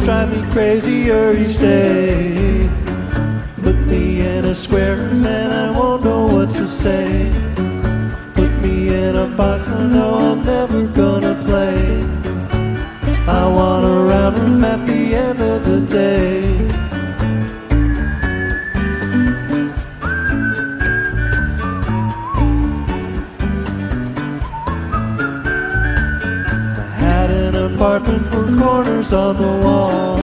drive me crazier each day. Put me in a square and I won't know what to say. Put me in a box, I know I'm never gonna play. I want a round room at the end of the day. I had an apartment for corners on the wall.